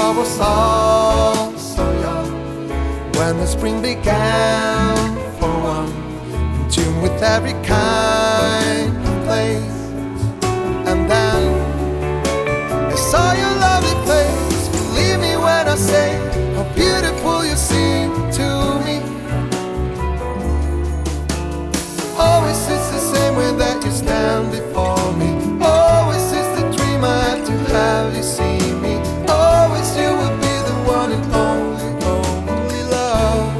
I was all so young, when the spring began for one, in tune with every kind of place. And then I saw your lovely face. Believe me when I say how beautiful you seem to me. Always it's the same way that you stand before me. Always it's the dream I had to have you see me. Always you will be the one and only love.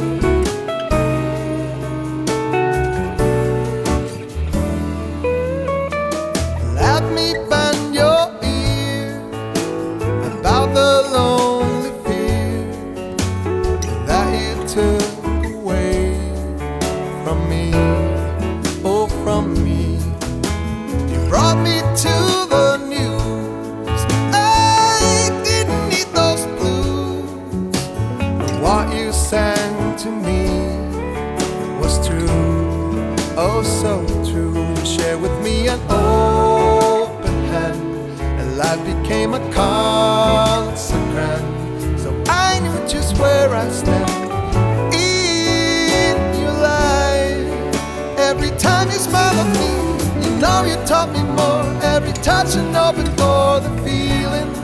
Let me bend your ear about the lonely fear that you took away from me. Oh, from me. You brought me to the news. I didn't need those blues. What you sang to me was true. Oh, so true. You shared with me an open hand, and life became a consecrant. So I knew just where I stand in your life. Every time you smile at me, you know you taught me more. Every touch and open door, the feeling